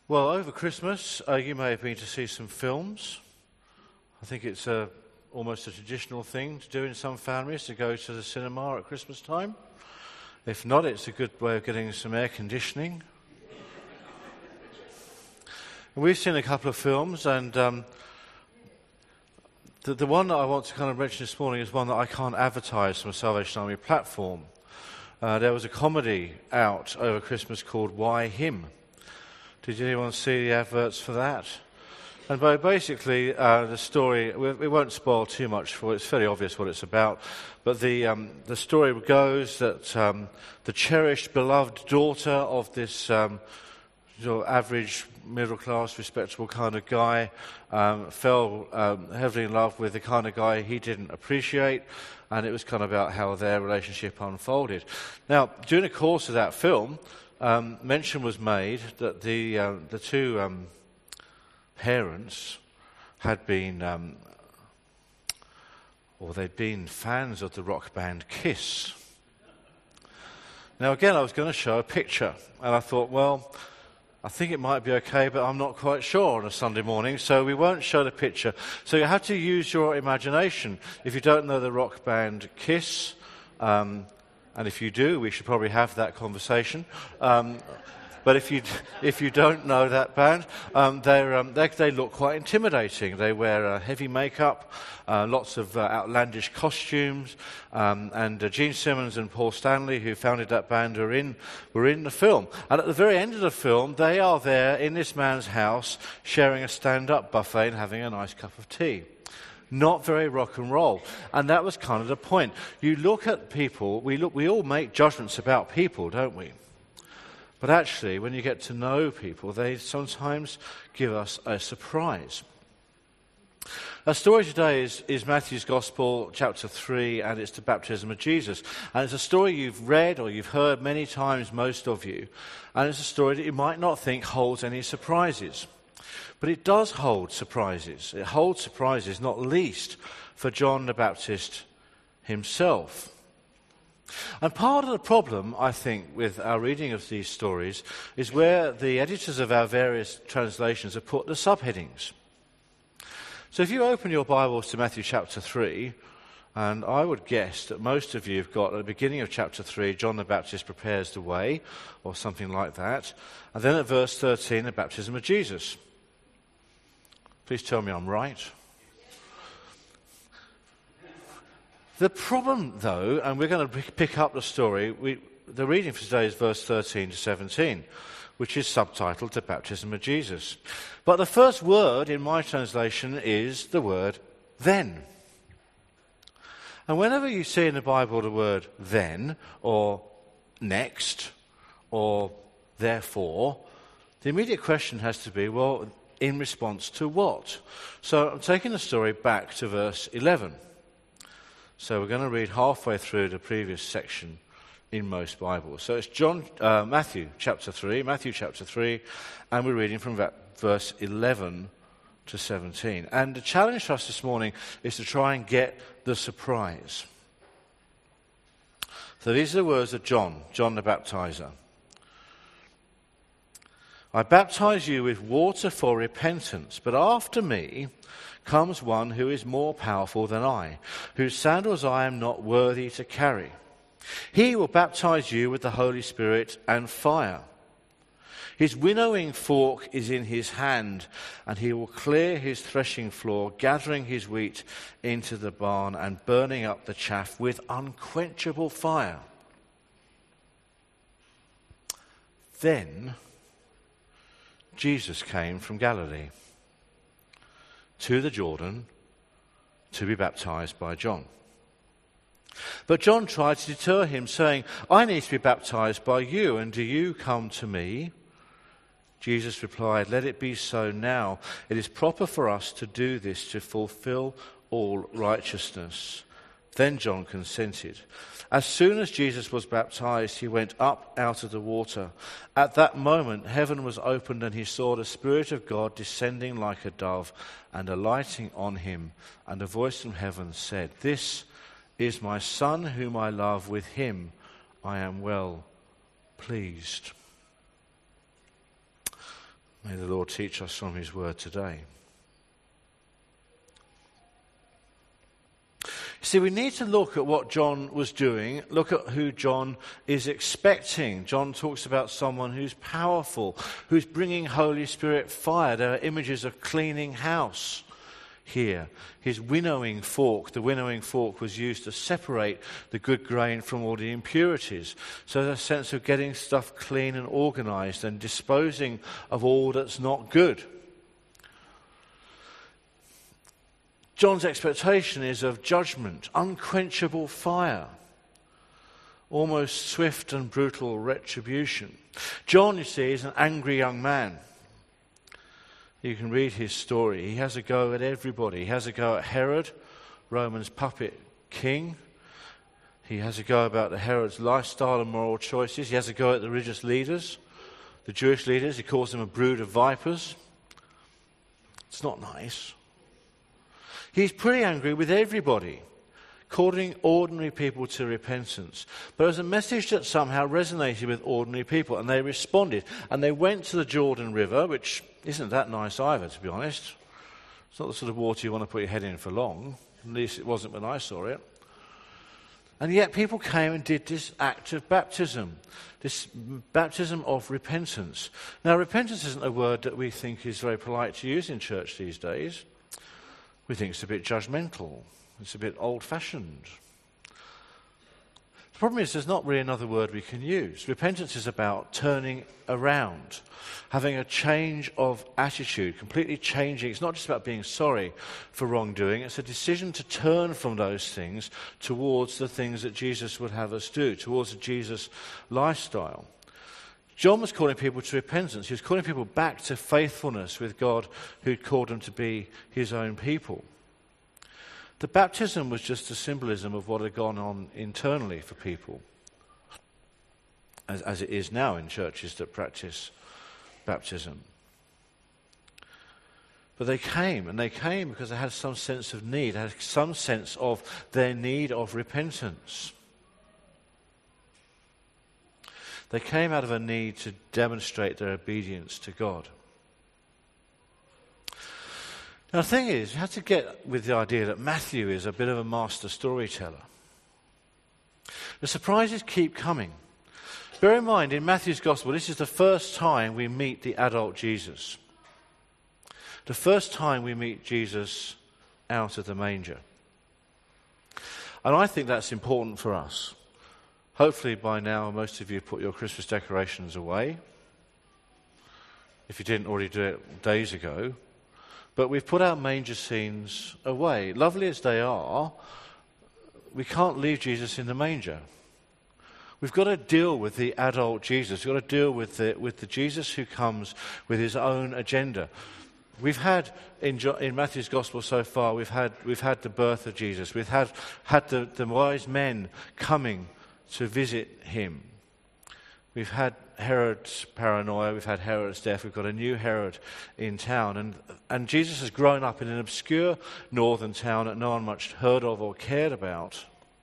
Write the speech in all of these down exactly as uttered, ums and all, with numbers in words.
Well, over Christmas, uh, you may have been to see some films. I think it's a, almost a traditional thing to do in some families, to go to the cinema at Christmas time. If not, it's a good way of getting some air conditioning. We've seen a couple of films, and um, the, the one that I want to kind of mention this morning is one that I can't advertise from a Salvation Army platform. Uh, there was a comedy out over Christmas called Why Him? Did anyone see the adverts for that? And by basically, uh, the story, we, we won't spoil too much for it, it's fairly obvious what it's about, but the um, the story goes that um, the cherished, beloved daughter of this um, sort of average, middle-class, respectable kind of guy um, fell um, heavily in love with the kind of guy he didn't appreciate, and it was kind of about how their relationship unfolded. Now, during the course of that film, Um, mention was made that the uh, the two um, parents had been, um, or they'd been fans of the rock band Kiss. Now again, I was going to show a picture, and I thought, well, I think it might be okay, but I'm not quite sure on a Sunday morning, so we won't show the picture. So you have to use your imagination. If you don't know the rock band Kiss, um, and if you do, we should probably have that conversation. Um, but if you if you don't know that band, um, they're, um, they they look quite intimidating. They wear uh, heavy makeup, uh, lots of uh, outlandish costumes, um, and uh, Gene Simmons and Paul Stanley, who founded that band, are in were in the film. And at the very end of the film, they are there in this man's house, sharing a stand-up buffet and having a nice cup of tea. Not very rock and roll. And that was kind of the point. You look at people, we look, we all make judgments about people, don't we? But actually, when you get to know people, they sometimes give us a surprise. Our story today is, is Matthew's Gospel, chapter three, and it's the baptism of Jesus. And it's a story you've read or you've heard many times, most of you. And it's a story that you might not think holds any surprises. But it does hold surprises. It holds surprises, not least for John the Baptist himself. And part of the problem, I think, with our reading of these stories is where the editors of our various translations have put the subheadings. So if you open your Bibles to Matthew chapter three, and I would guess that most of you have got at the beginning of chapter three, John the Baptist prepares the way, or something like that. And then at verse thirteen, the baptism of Jesus. Please tell me I'm right. The problem, though, and we're going to pick up the story, we, the reading for today is verse thirteen to seventeen, which is subtitled The Baptism of Jesus. But the first word in my translation is the word then. And whenever you see in the Bible the word then, or next, or therefore, the immediate question has to be, well, in response to what? So I'm taking the story back to verse eleven. So we're going to read halfway through the previous section in most Bibles. So it's John, uh, Matthew chapter three, Matthew chapter three, and we're reading from verse eleven to seventeen. And the challenge for us this morning is to try and get the surprise. So these are the words of John, John the Baptizer. I baptize you with water for repentance, but after me comes one who is more powerful than I, whose sandals I am not worthy to carry. He will baptize you with the Holy Spirit and fire. His winnowing fork is in his hand, and he will clear his threshing floor, gathering his wheat into the barn and burning up the chaff with unquenchable fire. Then Jesus came from Galilee to the Jordan to be baptized by John. But John tried to deter him, saying, I need to be baptized by you, and do you come to me? Jesus replied, let it be so now. It is proper for us to do this to fulfill all righteousness. Then John consented. As soon as Jesus was baptized, he went up out of the water. At that moment, heaven was opened, and he saw the Spirit of God descending like a dove and alighting on him. And a voice from heaven said, This is my Son whom I love. With him I am well pleased. May the Lord teach us from his word today. See, we need to look at what John was doing, look at who John is expecting. John talks about someone who's powerful, who's bringing Holy Spirit fire. There are images of cleaning house here. His winnowing fork, the winnowing fork was used to separate the good grain from all the impurities. So there's a sense of getting stuff clean and organized and disposing of all that's not good. John's expectation is of judgment, unquenchable fire, almost swift and brutal retribution. John, you see, is an angry young man. You can read his story. He has a go at everybody. He has a go at Herod, Roman's puppet king. He has a go about the Herod's lifestyle and moral choices. He has a go at the religious leaders, the Jewish leaders. He calls them a brood of vipers. It's not nice. He's pretty angry with everybody, calling ordinary people to repentance. But it was a message that somehow resonated with ordinary people, and they responded. And they went to the Jordan River, which isn't that nice either, to be honest. It's not the sort of water you want to put your head in for long. At least it wasn't when I saw it. And yet people came and did this act of baptism, this baptism of repentance. Now, repentance isn't a word that we think is very polite to use in church these days. We think it's a bit judgmental. It's a bit old-fashioned. The problem is there's not really another word we can use. Repentance is about turning around, having a change of attitude, completely changing. It's not just about being sorry for wrongdoing. It's a decision to turn from those things towards the things that Jesus would have us do, towards a Jesus lifestyle. John was calling people to repentance. He was calling people back to faithfulness with God who'd called them to be his own people. The baptism was just a symbolism of what had gone on internally for people, as, as it is now in churches that practice baptism. But they came, and they came because they had some sense of need, they had some sense of their need of repentance. They came out of a need to demonstrate their obedience to God. Now, the thing is, you have to get with the idea that Matthew is a bit of a master storyteller. The surprises keep coming. Bear in mind, in Matthew's Gospel, this is the first time we meet the adult Jesus. The first time we meet Jesus out of the manger. And I think that's important for us. Hopefully by now most of you have put your Christmas decorations away, if you didn't already do it days ago. But we've put our manger scenes away. Lovely as they are, we can't leave Jesus in the manger. We've got to deal with the adult Jesus. We've got to deal with the, with the Jesus who comes with his own agenda. We've had, in, in Matthew's Gospel so far, we've had, we've had the birth of Jesus. We've had, had the, the wise men coming to visit him. We've had Herod's paranoia, we've had Herod's death, we've got a new Herod in town, and, and Jesus has grown up in an obscure northern town that no one much heard of or cared about.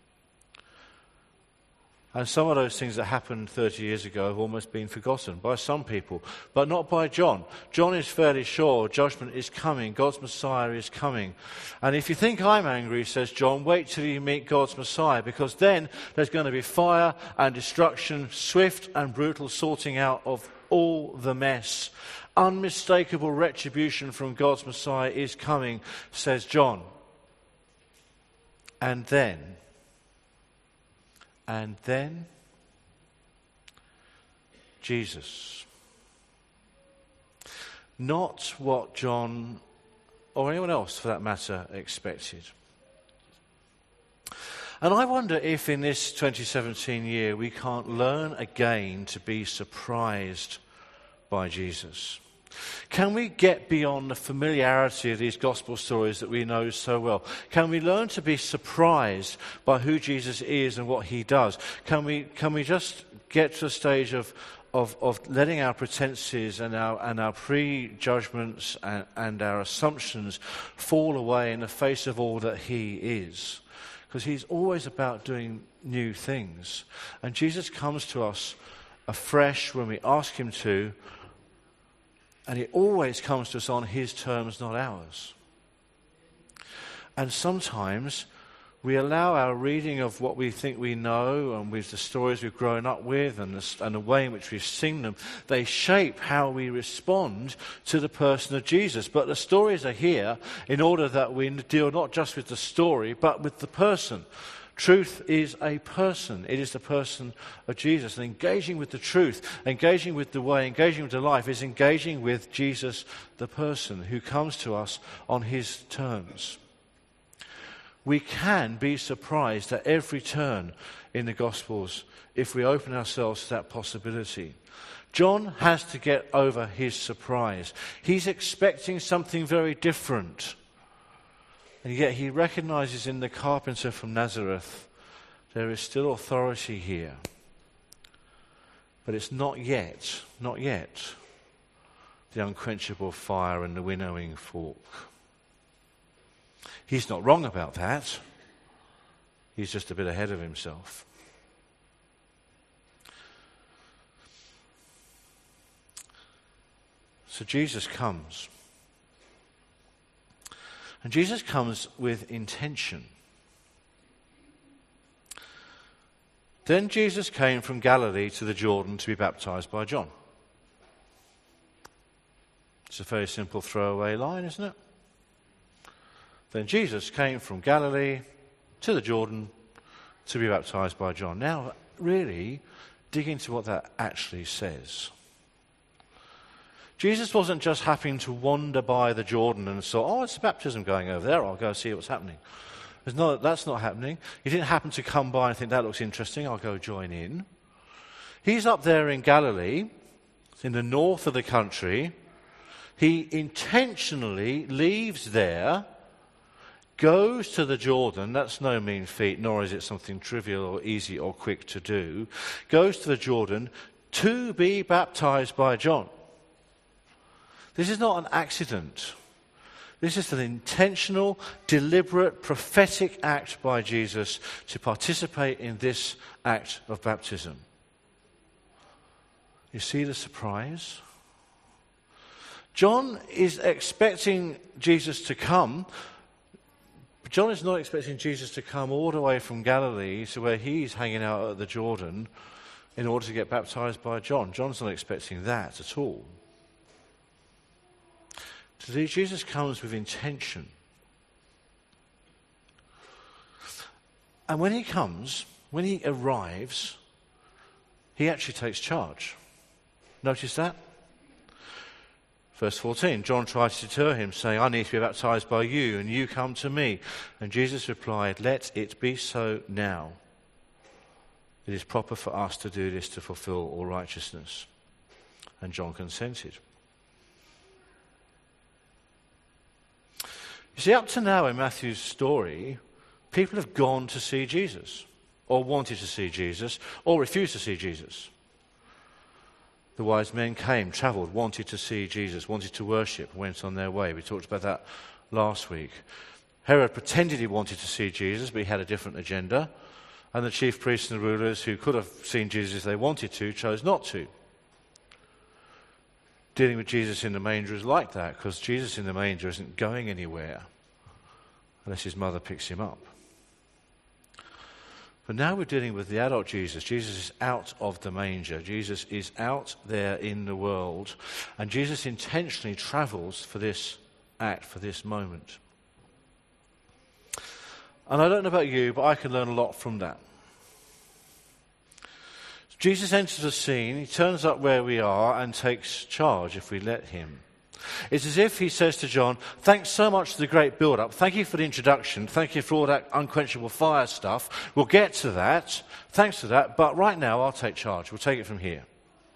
And some of those things that happened thirty years ago have almost been forgotten by some people, but not by John. John is fairly sure judgment is coming, God's Messiah is coming. And if you think I'm angry, says John, wait till you meet God's Messiah, because then there's going to be fire and destruction, swift and brutal sorting out of all the mess. Unmistakable retribution from God's Messiah is coming, says John. And then... And then, Jesus. Not what John, or anyone else for that matter, expected. And I wonder if in this twenty seventeen year we can't learn again to be surprised by Jesus. Can we get beyond the familiarity of these gospel stories that we know so well? Can we learn to be surprised by who Jesus is and what he does? Can we can we just get to a stage of of, of letting our pretenses and our and our prejudgments and, and our assumptions fall away in the face of all that he is? Because he's always about doing new things. And Jesus comes to us afresh when we ask him to, And it always comes to us on his terms, not ours. And sometimes we allow our reading of what we think we know and with the stories we've grown up with and the, and the way in which we've seen them, they shape how we respond to the person of Jesus. But the stories are here in order that we deal not just with the story, but with the person. Truth is a person. It is the person of Jesus. And engaging with the truth, engaging with the way, engaging with the life is engaging with Jesus, the person who comes to us on his terms. We can be surprised at every turn in the Gospels if we open ourselves to that possibility. John has to get over his surprise. He's expecting something very different. And yet he recognizes in the carpenter from Nazareth there is still authority here. But it's not yet, not yet, the unquenchable fire and the winnowing fork. He's not wrong about that. He's just a bit ahead of himself. So Jesus comes. And Jesus comes with intention. Then Jesus came from Galilee to the Jordan to be baptized by John. It's a very simple throwaway line, isn't it? Then Jesus came from Galilee to the Jordan to be baptized by John. Now, really, dig into what that actually says. Jesus wasn't just happening to wander by the Jordan and saw, oh, it's a baptism going over there, I'll go see what's happening. There's not, that's not happening. He didn't happen to come by and think, that looks interesting, I'll go join in. He's up there in Galilee, in the north of the country. He intentionally leaves there, goes to the Jordan. That's no mean feat, nor is it something trivial or easy or quick to do. Goes to the Jordan to be baptized by John. This is not an accident. This is an intentional, deliberate, prophetic act by Jesus to participate in this act of baptism. You see the surprise? John is expecting Jesus to come. But John is not expecting Jesus to come all the way from Galilee to where he's hanging out at the Jordan in order to get baptized by John. John's not expecting that at all. So Jesus comes with intention. And when he comes, when he arrives, he actually takes charge. Notice that? Verse fourteen, John tried to deter him, saying, I need to be baptized by you, and you come to me. And Jesus replied, let it be so now. It is proper for us to do this to fulfill all righteousness. And John consented. You see, up to now in Matthew's story, people have gone to see Jesus, or wanted to see Jesus, or refused to see Jesus. The wise men came, travelled, wanted to see Jesus, wanted to worship, went on their way. We talked about that last week. Herod pretended he wanted to see Jesus, but he had a different agenda. And the chief priests and the rulers who could have seen Jesus if they wanted to, chose not to. Dealing with Jesus in the manger is like that, because Jesus in the manger isn't going anywhere unless his mother picks him up. But now we're dealing with the adult Jesus. Jesus is out of the manger. Jesus is out there in the world. And Jesus intentionally travels for this act, for this moment. And I don't know about you, but I can learn a lot from that. Jesus enters the scene, he turns up where we are and takes charge if we let him. It's as if he says to John, thanks so much for the great build-up. Thank you for the introduction. Thank you for all that unquenchable fire stuff. We'll get to that. Thanks for that. But right now, I'll take charge. We'll take it from here.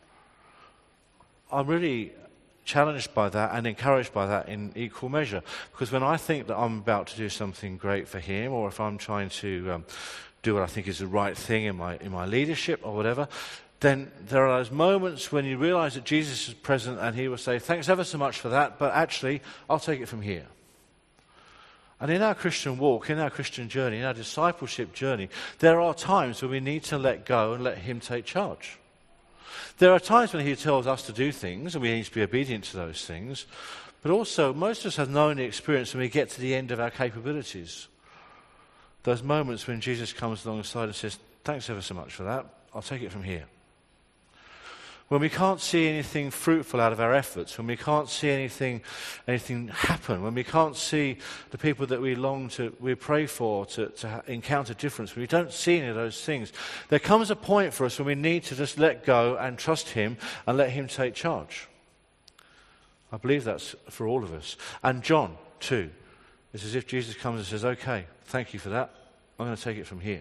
I'm really challenged by that and encouraged by that in equal measure. Because when I think that I'm about to do something great for him, or if I'm trying to um, do what I think is the right thing in my in my leadership or whatever, then there are those moments when you realize that Jesus is present and he will say, thanks ever so much for that, but actually, I'll take it from here. And in our Christian walk, in our Christian journey, in our discipleship journey, there are times when we need to let go and let him take charge. There are times when he tells us to do things and we need to be obedient to those things, but also most of us have known the experience when we get to the end of our capabilities. Those moments when Jesus comes alongside and says, thanks ever so much for that, I'll take it from here. When we can't see anything fruitful out of our efforts, when we can't see anything anything happen, when we can't see the people that we long to, we pray for to, to encounter difference, when we don't see any of those things, there comes a point for us when we need to just let go and trust him and let him take charge. I believe that's for all of us. And John, too. It's as if Jesus comes and says, okay, thank you for that. I'm going to take it from here.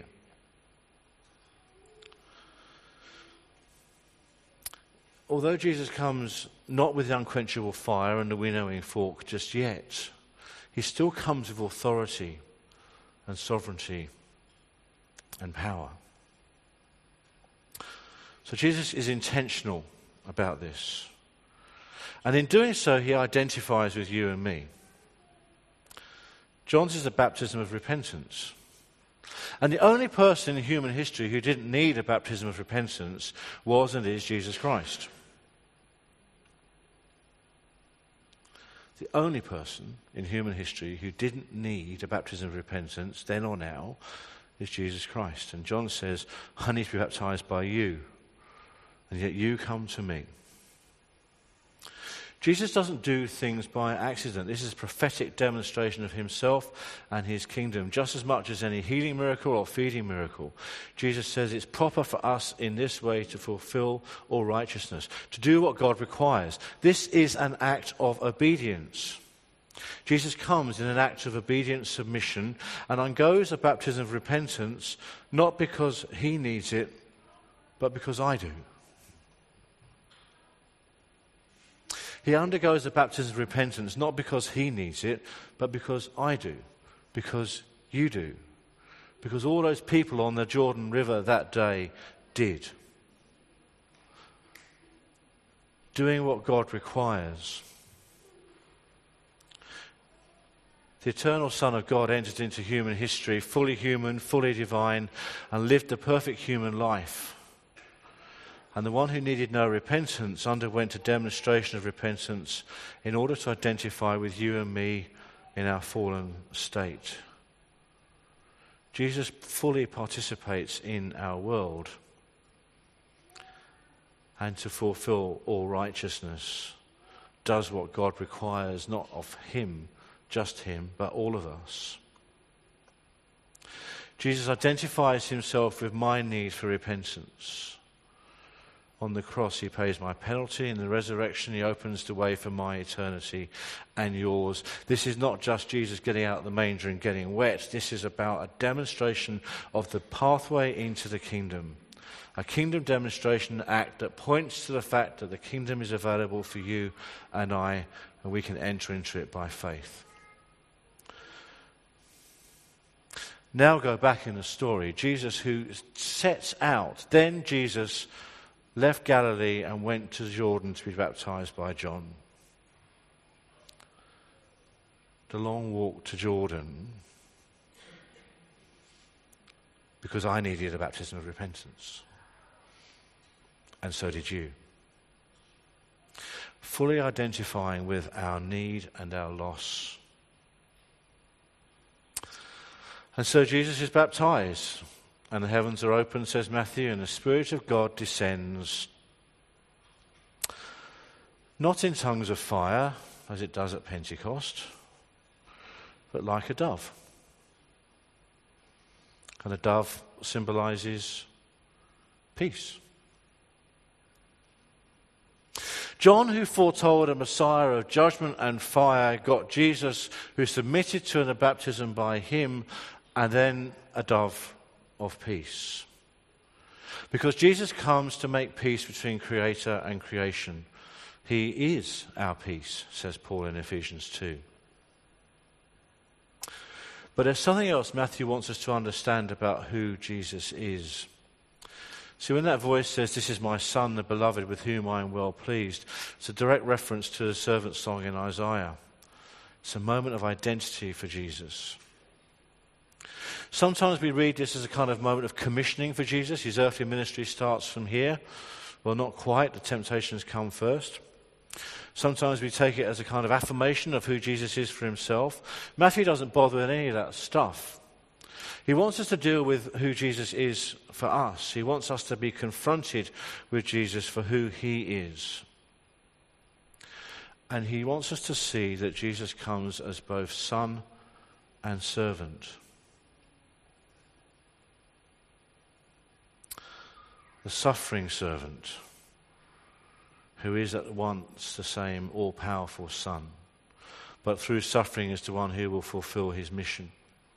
Although Jesus comes not with the unquenchable fire and the winnowing fork just yet, he still comes with authority and sovereignty and power. So Jesus is intentional about this. And in doing so, he identifies with you and me. John's is a baptism of repentance. And the only person in human history who didn't need a baptism of repentance was and is Jesus Christ. The only person in human history who didn't need a baptism of repentance, then or now, is Jesus Christ. And John says, I need to be baptized by you, and yet you come to me. Jesus doesn't do things by accident. This is a prophetic demonstration of himself and his kingdom, just as much as any healing miracle or feeding miracle. Jesus says it's proper for us in this way to fulfill all righteousness, to do what God requires. This is an act of obedience. Jesus comes in an act of obedient submission and undergoes a baptism of repentance, not because he needs it, but because I do. He undergoes the baptism of repentance not because he needs it, but because I do, because you do, because all those people on the Jordan River that day did. Doing what God requires. The eternal Son of God entered into human history, fully human, fully divine, and lived the perfect human life. And the one who needed no repentance underwent a demonstration of repentance in order to identify with you and me in our fallen state. Jesus fully participates in our world, and to fulfill all righteousness does what God requires, not of him, just him, but all of us. Jesus identifies himself with my need for repentance. On the cross, he pays my penalty. In the resurrection, he opens the way for my eternity and yours. This is not just Jesus getting out of the manger and getting wet. This is about a demonstration of the pathway into the kingdom. A kingdom demonstration act that points to the fact that the kingdom is available for you and I, and we can enter into it by faith. Now go back in the story. Jesus who sets out, then Jesus left Galilee and went to Jordan to be baptized by John. The long walk to Jordan because I needed a baptism of repentance. And so did you. Fully identifying with our need and our loss. And so Jesus is baptized. And the heavens are open, says Matthew, and the Spirit of God descends, not in tongues of fire, as it does at Pentecost, but like a dove. And a dove symbolizes peace. John, who foretold a Messiah of judgment and fire, got Jesus, who submitted to the baptism by him, and then a dove of peace. Because Jesus comes to make peace between Creator and creation. He is our peace, says Paul in Ephesians two. But there's something else Matthew wants us to understand about who Jesus is. See, when that voice says, "This is my Son, the beloved, with whom I am well pleased," it's a direct reference to the servant's song in Isaiah. It's a moment of identity for Jesus. Sometimes we read this as a kind of moment of commissioning for Jesus. His earthly ministry starts from here, Well, not quite. The temptations come first. Sometimes we take it as a kind of affirmation of who Jesus is for himself. Matthew doesn't bother with any of that stuff. He wants us to deal with who Jesus is for us. He wants us to be confronted with Jesus for who he is. And he wants us to see that Jesus comes as both son and servant. The suffering servant, who is at once the same all-powerful Son, but through suffering is the one who will fulfill his mission.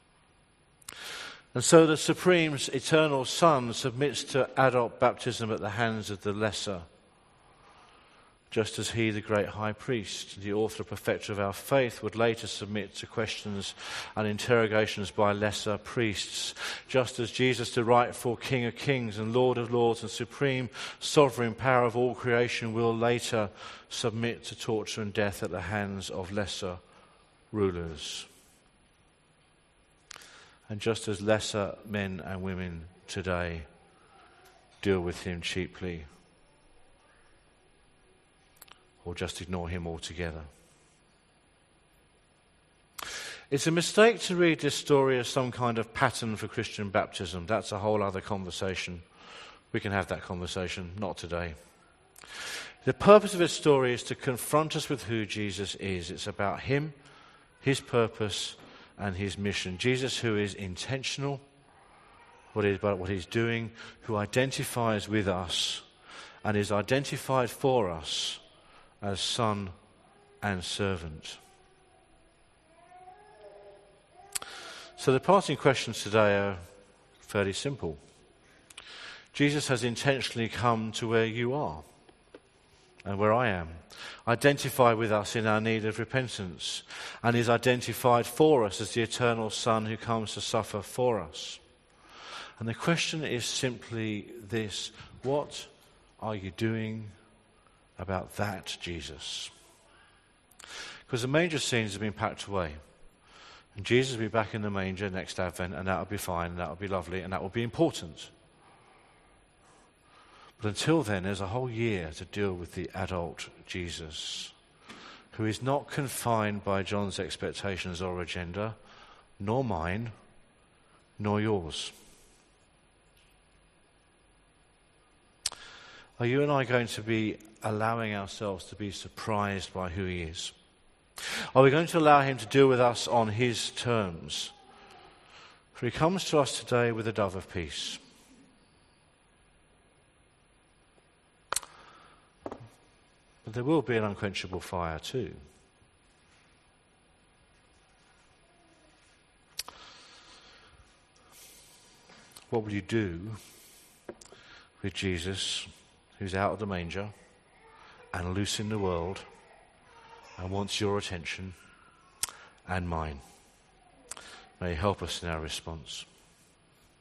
And so the supreme eternal Son submits to adult baptism at the hands of the lesser, just as he, the great high priest, the author and perfecter of our faith, would later submit to questions and interrogations by lesser priests, just as Jesus, the rightful King of kings and Lord of lords and supreme sovereign power of all creation, will later submit to torture and death at the hands of lesser rulers. And just as lesser men and women today deal with him cheaply, or just ignore him altogether. It's a mistake to read this story as some kind of pattern for Christian baptism. That's a whole other conversation. We can have that conversation, not today. The purpose of this story is to confront us with who Jesus is. It's about him, his purpose, and his mission. Jesus, who is intentional what is about what he's doing, who identifies with us and is identified for us as son and servant. So the parting questions today are fairly simple. Jesus has intentionally come to where you are and where I am, identify with us in our need of repentance, and is identified for us as the eternal Son who comes to suffer for us. And the question is simply this: what are you doing about that Jesus? Because the manger scenes have been packed away. And Jesus will be back in the manger next Advent, and that'll be fine, and that'll be lovely, and that will be important. But until then, there's a whole year to deal with the adult Jesus, who is not confined by John's expectations or agenda, nor mine, nor yours. Are you and I going to be allowing ourselves to be surprised by who he is? Are we going to allow him to deal with us on his terms? For he comes to us today with a dove of peace. But there will be an unquenchable fire too. What will you do with Jesus, who's out of the manger and loose in the world and wants your attention and mine? May he help us in our response.